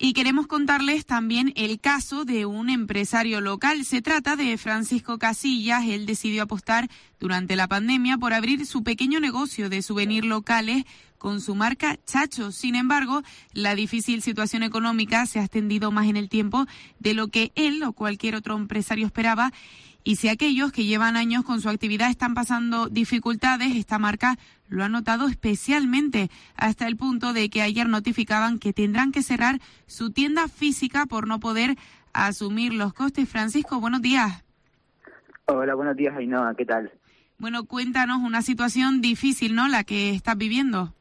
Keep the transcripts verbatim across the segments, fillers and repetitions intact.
Y queremos contarles también el caso de un empresario local. Se trata de Francisco Casillas. Él decidió apostar durante la pandemia por abrir su pequeño negocio de souvenir locales con su marca Chacho. Sin embargo, la difícil situación económica se ha extendido más en el tiempo de lo que él o cualquier otro empresario esperaba. Y si aquellos que llevan años con su actividad están pasando dificultades, esta marca lo ha notado especialmente, hasta el punto de que ayer notificaban que tendrán que cerrar su tienda física por no poder asumir los costes. Francisco, buenos días. Hola, buenos días, Ainhoa, ¿qué tal? Bueno, cuéntanos, una situación difícil, ¿no?, la que estás viviendo.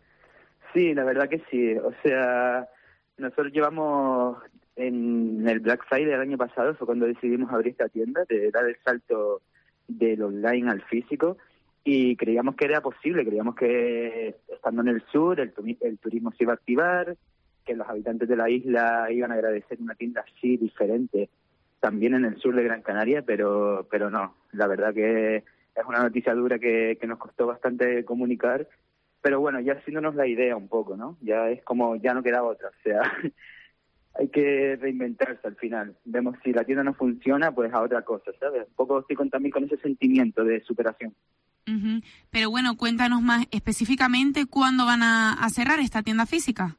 Sí, la verdad que sí. O sea, nosotros llevamos en el Black Friday del año pasado, fue cuando decidimos abrir esta tienda, de dar el salto del online al físico, y creíamos que era posible, creíamos que estando en el sur el, el turismo se iba a activar, que los habitantes de la isla iban a agradecer una tienda así diferente, también en el sur de Gran Canaria, pero pero no, la verdad que es una noticia dura que, que nos costó bastante comunicar, pero bueno, ya haciéndonos la idea un poco, ¿no? Ya es como, ya no queda otra, o sea, hay que reinventarse al final. Vemos si la tienda no funciona, pues a otra cosa, ¿sabes? Un poco estoy con, también con ese sentimiento de superación. Uh-huh. Pero bueno, cuéntanos más específicamente cuándo van a, a cerrar esta tienda física.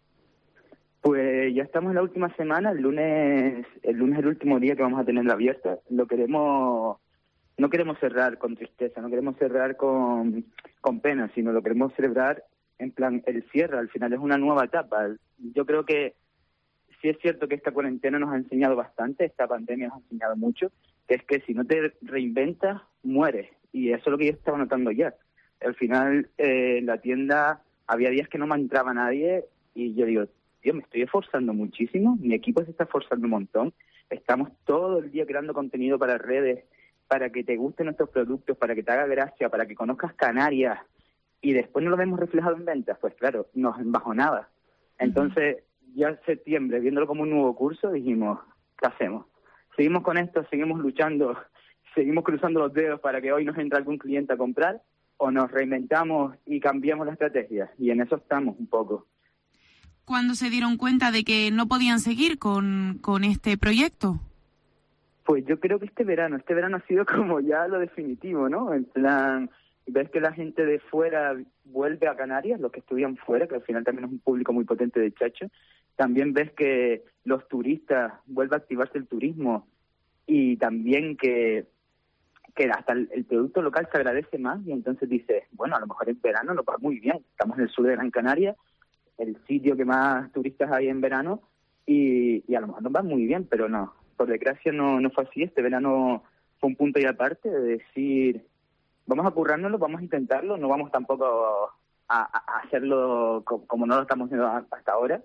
Pues ya estamos en la última semana, el lunes, el lunes es el último día que vamos a tenerla abierta. Lo queremos, no queremos cerrar con tristeza, no queremos cerrar con, con pena, sino lo queremos celebrar en plan el cierre. Al final es una nueva etapa. Yo creo que sí es cierto que esta cuarentena nos ha enseñado bastante, esta pandemia nos ha enseñado mucho, que es que si no te reinventas, mueres. Y eso es lo que yo estaba notando ya. Al final, eh, en la tienda había días que no me entraba nadie y yo digo, tío, me estoy esforzando muchísimo, mi equipo se está esforzando un montón, estamos todo el día creando contenido para redes, para que te gusten nuestros productos, para que te haga gracia, para que conozcas Canarias, y después no lo vemos reflejado en ventas, pues claro, nos embajonaba. Entonces, ya en septiembre, viéndolo como un nuevo curso, dijimos, ¿qué hacemos? ¿Seguimos con esto? ¿Seguimos luchando? ¿Seguimos cruzando los dedos para que hoy nos entre algún cliente a comprar? ¿O nos reinventamos y cambiamos la estrategia? Y en eso estamos un poco. ¿Cuándo se dieron cuenta de que no podían seguir con, con este proyecto? Pues yo creo que este verano, este verano ha sido como ya lo definitivo, ¿no? En plan, ves que la gente de fuera vuelve a Canarias, los que estudian fuera, que al final también es un público muy potente de Chacho. También ves que los turistas, vuelve a activarse el turismo, y también que, que hasta el, el producto local se agradece más, y entonces dices, bueno, a lo mejor en verano nos va muy bien. Estamos en el sur de Gran Canaria, el sitio que más turistas hay en verano, y, y a lo mejor nos va muy bien, pero no, por desgracia no, no fue así. Este verano fue un punto y aparte de decir, vamos a currárnoslo, vamos a intentarlo, no vamos tampoco a, a hacerlo como, como no lo estamos haciendo hasta ahora,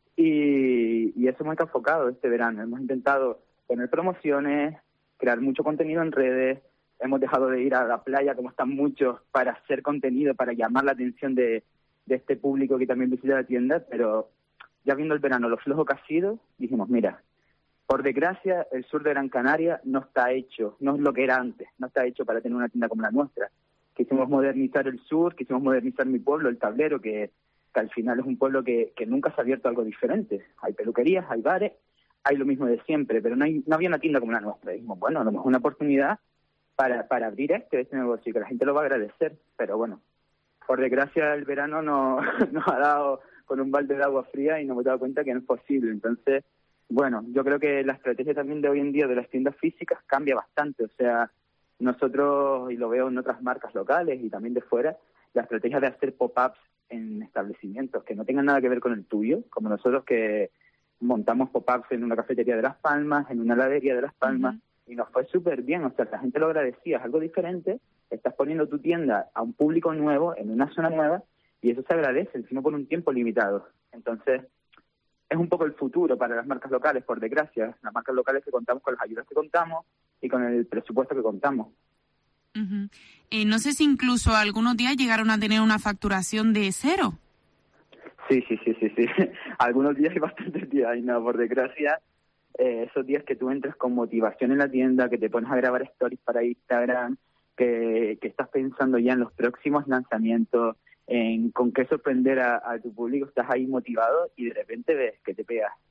y, y eso hemos enfocado este verano. Hemos intentado poner promociones, crear mucho contenido en redes, hemos dejado de ir a la playa como están muchos para hacer contenido, para llamar la atención de, de este público que también visita la tienda, pero ya viendo el verano lo flojo que ha sido, dijimos, mira, por desgracia el sur de Gran Canaria no está hecho, no es lo que era antes, no está hecho para tener una tienda como la nuestra. Quisimos modernizar el sur, quisimos modernizar mi pueblo, el Tablero, que, que al final es un pueblo que, que nunca se ha abierto a algo diferente. Hay peluquerías, hay bares, hay lo mismo de siempre, pero no, hay, no había una tienda como la nuestra. Dijimos, bueno, a lo mejor una oportunidad para, para abrir este, este negocio, y que la gente lo va a agradecer, pero bueno, por desgracia el verano no, nos ha dado con un balde de agua fría y nos hemos dado cuenta que no es posible. Entonces, bueno, yo creo que la estrategia también de hoy en día de las tiendas físicas cambia bastante. O sea, nosotros, y lo veo en otras marcas locales y también de fuera, la estrategia de hacer pop-ups en establecimientos que no tengan nada que ver con el tuyo, como nosotros que montamos pop-ups en una cafetería de Las Palmas, en una heladería de Las Palmas, uh-huh. y nos fue súper bien. O sea, la gente lo agradecía, es algo diferente, estás poniendo tu tienda a un público nuevo, en una zona nueva, y eso se agradece, encima por un tiempo limitado. Entonces, es un poco el futuro para las marcas locales, por desgracia. Las marcas locales que contamos con las ayudas que contamos y con el presupuesto que contamos. Uh-huh. Eh, no sé si incluso algunos días llegaron a tener una facturación de cero. Sí, sí, sí, sí, sí. Algunos días y bastantes días, y no, por desgracia, eh, esos días que tú entras con motivación en la tienda, que te pones a grabar stories para Instagram, que, que estás pensando ya en los próximos lanzamientos, en con qué sorprender a, a tu público, estás ahí motivado y de repente ves que te pegas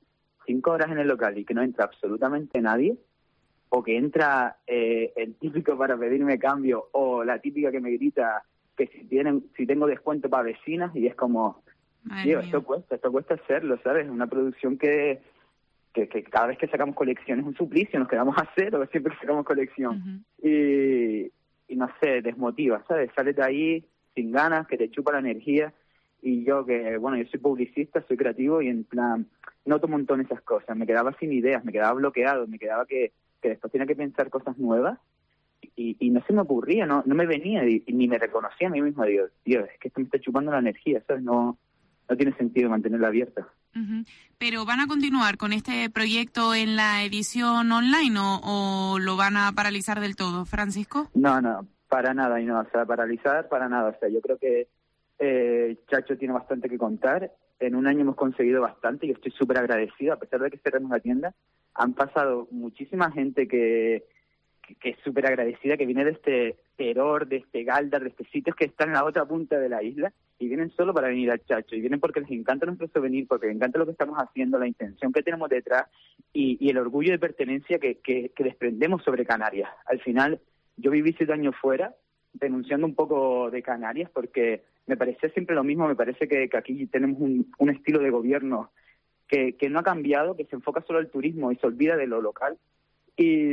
cinco horas en el local y que no entra absolutamente nadie, o que entra eh, el típico para pedirme cambio, o la típica que me grita que si tienen si tengo descuento para vecinas, y es como, Madre tío, mía. esto cuesta, esto cuesta hacerlo, ¿sabes? Es una producción que, que, que cada vez que sacamos colección es un suplicio, nos quedamos a cero siempre que sacamos colección. Uh-huh. Y, y no sé, desmotiva, ¿sabes? Sales de ahí sin ganas, que te chupa la energía. Y yo que, bueno, yo soy publicista, soy creativo y en plan, noto un montón esas cosas. Me quedaba sin ideas, me quedaba bloqueado, me quedaba que, que después tenía que pensar cosas nuevas y, y no se me ocurría, no no me venía y, y ni me reconocía a mí mismo. Digo, tío, es que esto me está chupando la energía, ¿sabes? No, no tiene sentido mantenerla abierta. Uh-huh. Pero ¿van a continuar con este proyecto en la edición online o, o lo van a paralizar del todo, Francisco? No, no, para nada, y no, o sea, paralizar, para nada. O sea, yo creo que eh, Chacho tiene bastante que contar. En un año hemos conseguido bastante y estoy súper agradecido, a pesar de que cerramos la tienda. Han pasado muchísima gente que, que, que es súper agradecida, que viene de este Teror, de este Galdar, de estos sitios que están en la otra punta de la isla, y vienen solo para venir al Chacho, y vienen porque les encanta nuestro souvenir, porque les encanta lo que estamos haciendo, la intención que tenemos detrás, y, y el orgullo de pertenencia que, que, que desprendemos sobre Canarias. Al final, yo viví siete años fuera, denunciando un poco de Canarias, porque me parecía siempre lo mismo. Me parece que, que aquí tenemos un, un estilo de gobierno que, que no ha cambiado, que se enfoca solo al turismo y se olvida de lo local. Y,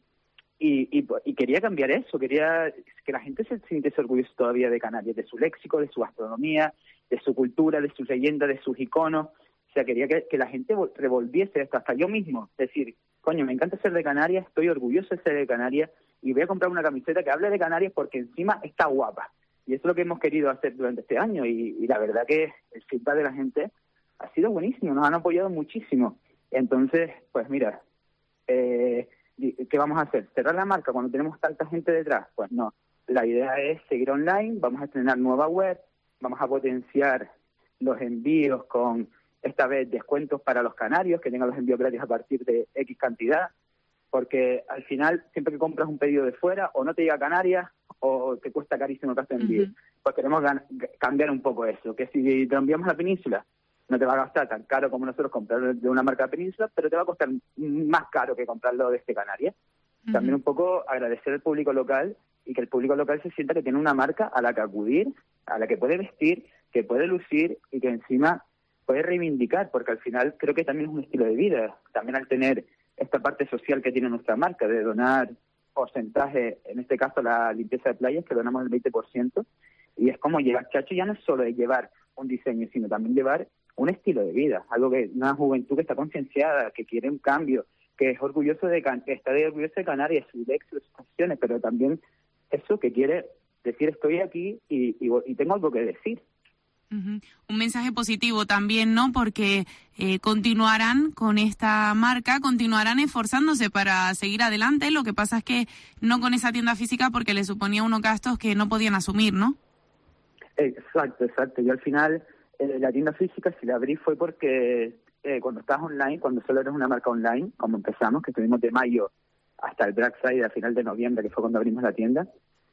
y, y, y quería cambiar eso, quería que la gente se sintiese orgullosa todavía de Canarias, de su léxico, de su gastronomía, de su cultura, de sus leyendas, de sus iconos. O sea, quería que, que la gente revolviese esto, hasta yo mismo. Es decir, coño, me encanta ser de Canarias, estoy orgulloso de ser de Canarias, y voy a comprar una camiseta que hable de Canarias porque encima está guapa. Y eso es lo que hemos querido hacer durante este año, y, y la verdad que el feedback de la gente ha sido buenísimo, nos han apoyado muchísimo. Entonces, pues mira, eh, ¿qué vamos a hacer? ¿Cerrar la marca cuando tenemos tanta gente detrás? Pues no, la idea es seguir online, vamos a estrenar nueva web, vamos a potenciar los envíos con, esta vez, descuentos para los canarios, que tengan los envíos gratis a partir de X cantidad, porque al final, siempre que compras un pedido de fuera, o no te llega a Canarias, o te cuesta carísimo el gasto de envío. Uh-huh. Pues queremos gan- cambiar un poco eso, que si te lo enviamos a la península, no te va a gastar tan caro como nosotros comprarlo de una marca península, pero te va a costar más caro que comprarlo desde Canarias. Uh-huh. También un poco agradecer al público local, y que el público local se sienta que tiene una marca a la que acudir, a la que puede vestir, que puede lucir y que encima puede reivindicar, porque al final creo que también es un estilo de vida. También al tener esta parte social que tiene nuestra marca, de donar porcentaje, en este caso la limpieza de playas, que donamos el veinte por ciento, y es como llevar Chacho, ya no es solo de llevar un diseño, sino también llevar un estilo de vida, algo que una juventud que está concienciada, que quiere un cambio, que es orgulloso de que está de orgulloso de Canarias, su éxito, sus acciones, pero también eso, que quiere decir estoy aquí y, y, y tengo algo que decir. Uh-huh. Un mensaje positivo también, ¿no? Porque eh, continuarán con esta marca, continuarán esforzándose para seguir adelante. Lo que pasa es que no con esa tienda física, porque le suponía unos gastos que no podían asumir, ¿no? Exacto, exacto. Yo al final, eh, la tienda física, si la abrí fue porque eh, cuando estás online, cuando solo eres una marca online, como empezamos, que estuvimos de mayo hasta el Black Friday a final de noviembre, que fue cuando abrimos la tienda,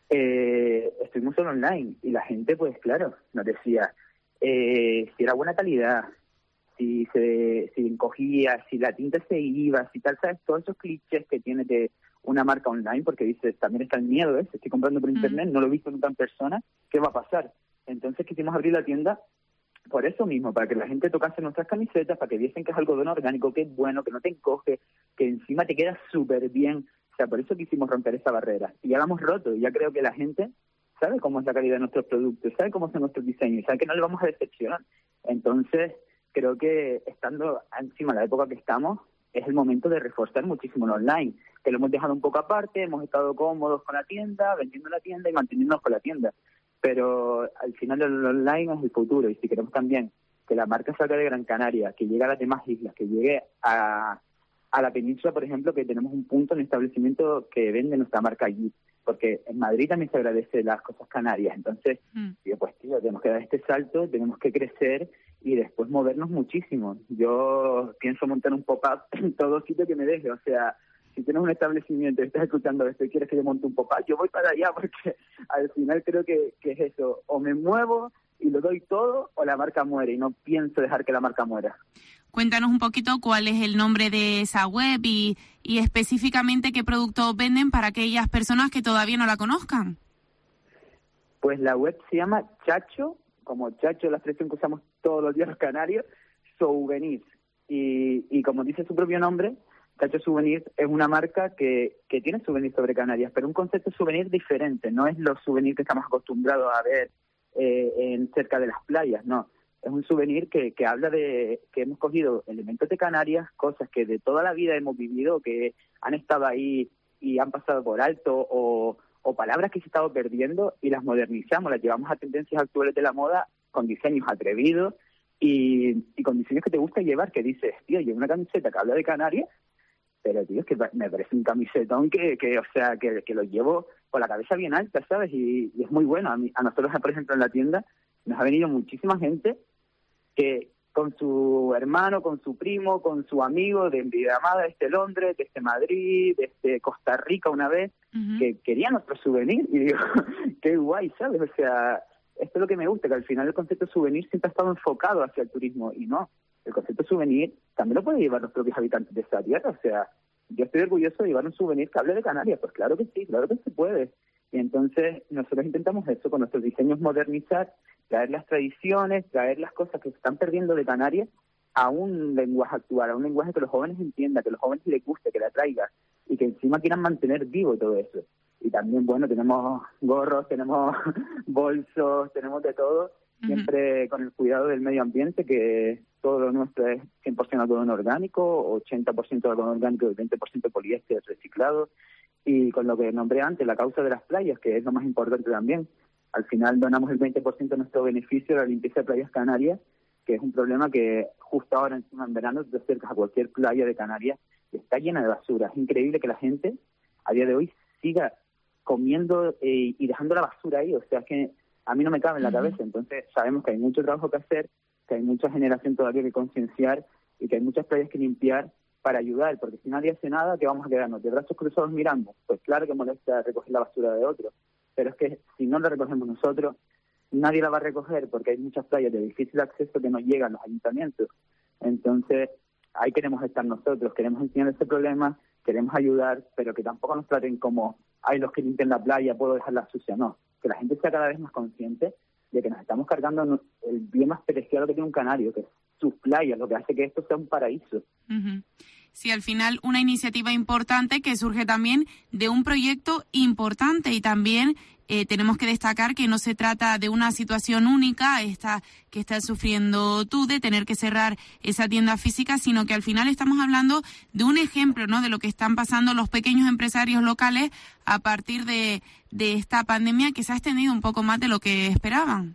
eh, estuvimos solo online, y la gente, pues claro, nos decía eh, si era buena calidad, si se si encogía, si la tinta se iba, si tal, ¿sabes? Todos esos clichés que tiene de una marca online, porque dices, también está el miedo, ¿eh? Si estoy comprando por internet, no lo he visto nunca en persona, ¿qué va a pasar? Entonces quisimos abrir la tienda por eso mismo, para que la gente tocase nuestras camisetas, para que viesen que es algodón orgánico, que es bueno, que no te encoge, que encima te queda súper bien. O sea, por eso quisimos romper esa barrera. Y ya la hemos roto, y ya creo que la gente sabe cómo es la calidad de nuestros productos, sabe cómo son nuestros diseños, sabe que no le vamos a decepcionar. Entonces, creo que estando encima de la época que estamos, es el momento de reforzar muchísimo el online, que lo hemos dejado un poco aparte, hemos estado cómodos con la tienda, vendiendo la tienda y manteniéndonos con la tienda. Pero al final el online es el futuro, y si queremos también que la marca salga de Gran Canaria, que llegue a las demás islas, que llegue a, a la península, por ejemplo, que tenemos un punto en el establecimiento que vende nuestra marca allí, porque en Madrid también se agradece las cosas canarias. Entonces, mm. digo, pues tío, tenemos que dar este salto, tenemos que crecer y después movernos muchísimo. Yo pienso montar un pop-up en todo sitio que me deje, o sea, si tienes un establecimiento y estás escuchando esto y quieres que yo monte un pop-up, yo voy para allá, porque al final creo que, que es eso, o me muevo y lo doy todo o la marca muere, y no pienso dejar que la marca muera. Cuéntanos un poquito cuál es el nombre de esa web y, y específicamente qué productos venden para aquellas personas que todavía no la conozcan. Pues la web se llama Chacho, como Chacho, la expresión que usamos todos los días los canarios, Souvenirs. Y, y como dice su propio nombre, Chacho Souvenirs es una marca que, que tiene souvenirs sobre Canarias, pero un concepto de souvenir diferente. No es los souvenirs que estamos acostumbrados a ver eh, en cerca de las playas, no. Es un souvenir que, que habla de que hemos cogido elementos de Canarias, cosas que de toda la vida hemos vivido, que han estado ahí y han pasado por alto, o, o palabras que se estaban perdiendo, y las modernizamos, las llevamos a tendencias actuales de la moda con diseños atrevidos y, y con diseños que te gusta llevar, que dices, tío, llevo una camiseta que habla de Canarias, pero tío, es que me parece un camisetón que, que o sea, que, que lo llevo con la cabeza bien alta, ¿sabes? Y, y es muy bueno. A, mí, a nosotros, por ejemplo, en la tienda nos ha venido muchísima gente que con su hermano, con su primo, con su amigo de Videamada, desde Londres, desde Madrid, desde Costa Rica una vez, uh-huh. que querían nuestro souvenir. Y digo, qué guay, ¿sabes? O sea, esto es lo que me gusta, que al final el concepto de souvenir siempre ha estado enfocado hacia el turismo, y no. El concepto de souvenir también lo pueden llevar los propios habitantes de esta tierra. O sea, yo estoy orgulloso de llevar un souvenir que hable de Canarias. Pues claro que sí, claro que se puede. Y entonces nosotros intentamos eso, con nuestros diseños modernizar, traer las tradiciones, traer las cosas que se están perdiendo de Canarias a un lenguaje actual, a un lenguaje que los jóvenes entiendan, que los jóvenes les guste, que la traiga, y que encima quieran mantener vivo todo eso. Y también, bueno, tenemos gorros, tenemos bolsos, tenemos de todo, siempre uh-huh. con el cuidado del medio ambiente, que todo lo nuestro es cien por ciento algodón orgánico, ochenta por ciento algodón orgánico y veinte por ciento poliéster reciclado. Y con lo que nombré antes, la causa de las playas, que es lo más importante también. Al final donamos el veinte por ciento de nuestro beneficio a la limpieza de playas canarias, que es un problema que justo ahora encima en verano te acercas a cualquier playa de Canarias y está llena de basura. Es increíble que la gente a día de hoy siga comiendo eh, y dejando la basura ahí. O sea, es que a mí no me cabe en la cabeza. Entonces sabemos que hay mucho trabajo que hacer, que hay mucha generación todavía que concienciar y que hay muchas playas que limpiar para ayudar, porque si nadie hace nada, ¿qué vamos a quedarnos? ¿De brazos cruzados mirando? Pues claro que molesta recoger la basura de otro, pero es que si no la recogemos nosotros, nadie la va a recoger, porque hay muchas playas de difícil acceso que no llegan los ayuntamientos. Entonces, ahí queremos estar nosotros, queremos enseñar este problema, queremos ayudar, pero que tampoco nos traten como, hay los que limpian la playa, puedo dejarla sucia. No, que la gente sea cada vez más consciente de que nos estamos cargando el bien más preciado que tiene un canario, que es sus playas, lo que hace que esto sea un paraíso. Uh-huh. Sí, al final una iniciativa importante que surge también de un proyecto importante, y también eh, tenemos que destacar que no se trata de una situación única esta que estás sufriendo tú, de tener que cerrar esa tienda física, sino que al final estamos hablando de un ejemplo, ¿no?, de lo que están pasando los pequeños empresarios locales a partir de, de esta pandemia, que se ha extendido un poco más de lo que esperaban.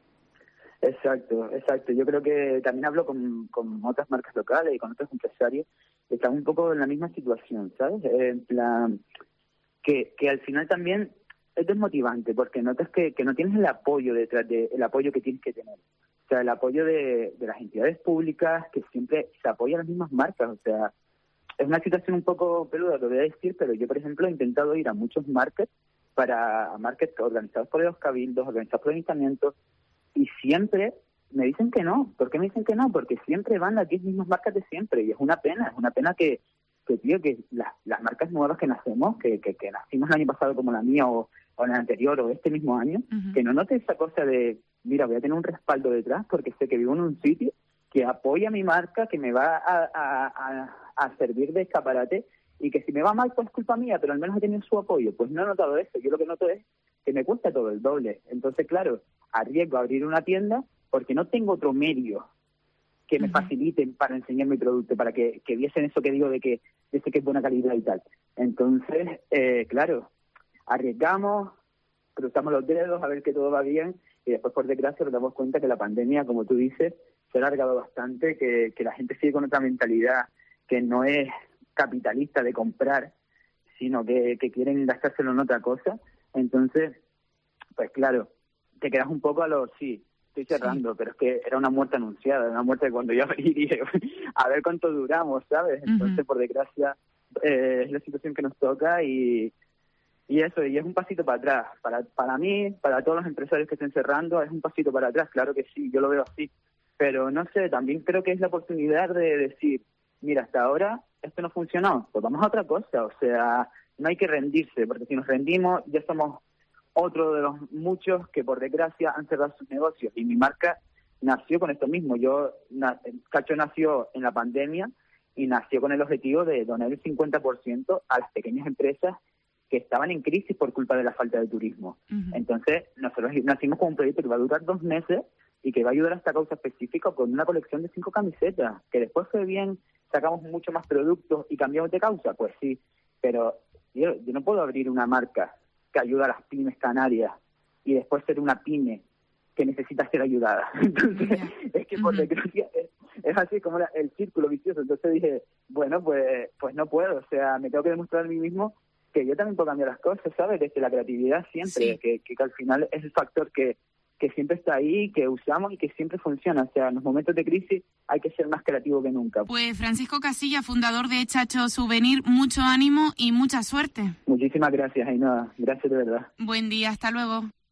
Exacto, exacto. Yo creo que también hablo con, con otras marcas locales y con otros empresarios que están un poco en la misma situación, ¿sabes? En plan, que, que al final también es desmotivante, porque notas que, que no tienes el apoyo detrás de, el apoyo que tienes que tener. O sea, el apoyo de, de las entidades públicas, que siempre se apoyan las mismas marcas. O sea, es una situación un poco peluda, lo voy a decir, pero yo, por ejemplo, he intentado ir a muchos markets, para a markets organizados por los cabildos, organizados por el ayuntamiento, y siempre me dicen que no. ¿Por qué me dicen que no? Porque siempre van las diez mismas marcas de siempre, y es una pena, es una pena que, que tío, que las, las marcas nuevas que nacemos, que, que, que nacimos el año pasado como la mía, o, o el anterior, o este mismo año, uh-huh. que no note esa cosa de, mira, voy a tener un respaldo detrás, porque sé que vivo en un sitio que apoya mi marca, que me va a, a, a, a servir de escaparate, y que si me va mal, pues es culpa mía, pero al menos he tenido su apoyo. Pues no he notado eso. Yo lo que noto es que me cuesta todo el doble. Entonces, claro, arriesgo a abrir una tienda porque no tengo otro medio que me uh-huh. faciliten para enseñar mi producto, para que, que viesen eso que digo de que, de que es buena calidad y tal. Entonces, eh, claro, arriesgamos, cruzamos los dedos a ver que todo va bien, y después, por desgracia, nos damos cuenta que la pandemia, como tú dices, se ha alargado bastante, que, que la gente sigue con otra mentalidad que no es capitalista de comprar, sino que, que quieren gastárselo en otra cosa. Entonces, pues claro, te quedas un poco a lo, sí, estoy cerrando, sí. pero es que era una muerte anunciada, una muerte de cuando yo abrí, a ver cuánto duramos, ¿sabes? Entonces, uh-huh. por desgracia, eh, es la situación que nos toca, y Y eso, y es un pasito para atrás. Para, para mí, para todos los empresarios que estén cerrando, es un pasito para atrás. Claro que sí, yo lo veo así. Pero no sé, también creo que es la oportunidad de decir, mira, hasta ahora esto no funcionó, pues vamos a otra cosa. O sea, no hay que rendirse, porque si nos rendimos ya somos otro de los muchos que por desgracia han cerrado sus negocios. Y mi marca nació con esto mismo. Yo, na, Cacho nació en la pandemia y nació con el objetivo de donar el cincuenta por ciento a las pequeñas empresas que estaban en crisis por culpa de la falta de turismo. Uh-huh. Entonces, nosotros nacimos con un proyecto que va a durar dos meses y que va a ayudar a esta causa específica con una colección de cinco camisetas, que después fue bien, sacamos mucho más productos y cambiamos de causa, pues sí, pero yo, yo no puedo abrir una marca que ayuda a las pymes canarias y después ser una pyme que necesita ser ayudada. Entonces, yeah. es que por uh-huh. desgracia es, es así como la, el círculo vicioso. Entonces dije, bueno, pues pues no puedo, o sea, me tengo que demostrar a mí mismo que yo también puedo cambiar las cosas, ¿sabes? Desde la creatividad siempre, sí. que, que, que al final es el factor que, que siempre está ahí, que usamos y que siempre funciona. O sea, en los momentos de crisis hay que ser más creativo que nunca. Pues Francisco Casilla, fundador de Chacho Souvenir, mucho ánimo y mucha suerte. Muchísimas gracias, Ainhoa. Gracias de verdad. Buen día, hasta luego.